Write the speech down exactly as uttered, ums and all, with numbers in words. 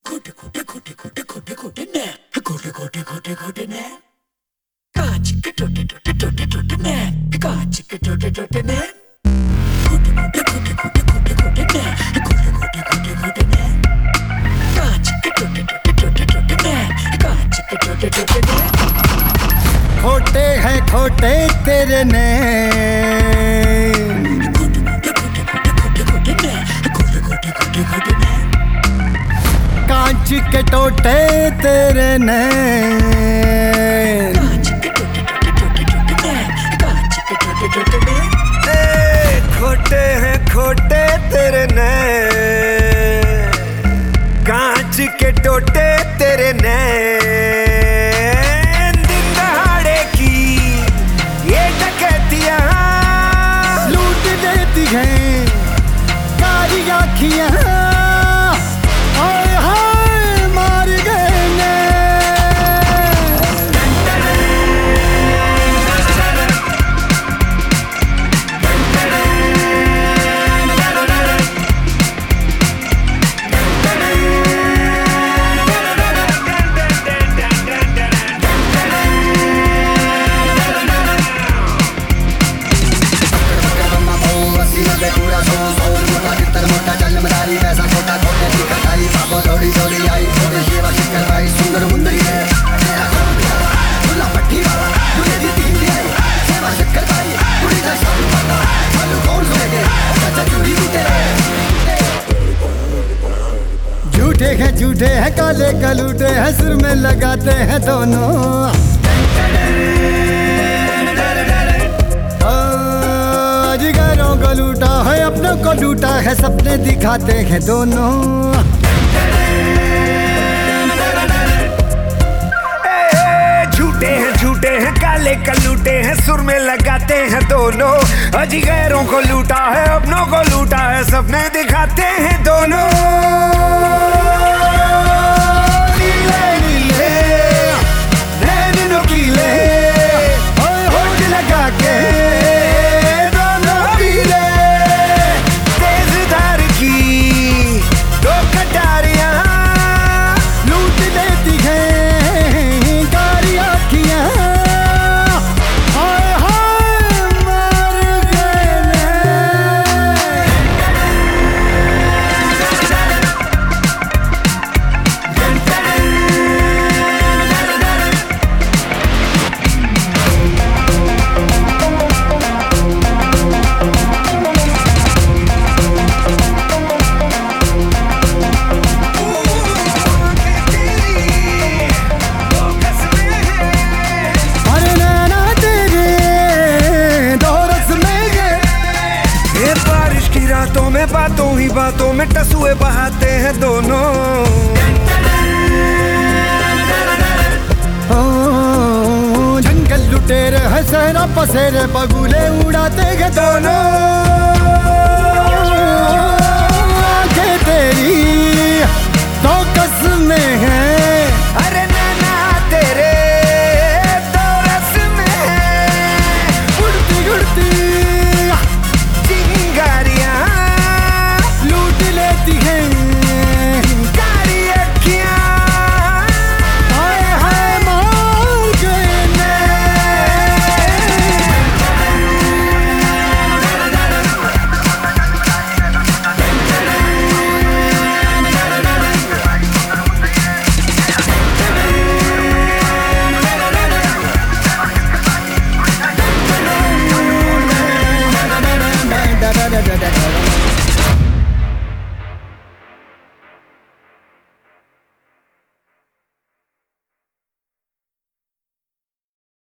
खोटे खोटे खोटे खोटे खोटे खोटे ने खोटे खोटे खोटे खोटे ने कांच के टोटे टोटे टोटे टोटे ने कांच के टोटे टोटे ने खोटे खोटे खोटे खोटे खोटे खोटे ने खोटे खोटे खोटे खोटे ने कांच के टोटे टोटे टोटे टोटे ने कांच के टोटे टोटे ने खोटे हैं खोटे तेरे ने खोटे खोटे खोटे खोटे खोटे ने खोटे खोटे खोटे खोटे ने कांच के टोटे तेरे ने कांच के टोटे टोटे टोटे टोटे ने कांच के टोटे टोटे ने खोटे हैं खोटे तेरे ने कांच के टोटे तेरे ने दिन दहाड़े की ये डकैतियां लूट देती हैं कारी आँखियाँ हाय हाय मार गए ने झूठे हैं झूठे हैं काले कलूटे हैं सुर में लगाते हैं दोनों जिगरों को लूटा है अपनों को लूटा है सपने दिखाते हैं दोनों झूठे हैं झूठे हैं काले कलूटे हैं सुर में लगाते हैं दोनों अजी गैरों को लूटा है अपनों को लूटा है सपने दिखाते हैं दोनों नीले नीले नैन नुकीले होठ लगा के दोनों पीले तेज धार की दो कटारियां लूट लेती हैं कारी आँखियाँ हाय हाय मार गए ने अरे नैना तेरे दो रस में गए ये बारिश की रातों में बातों ही बातों में टसुए बहाते हैं दोनों ओ जंगल लुटेरे हैं सहरा पसेरे बगुले उड़ाते हैं दोनों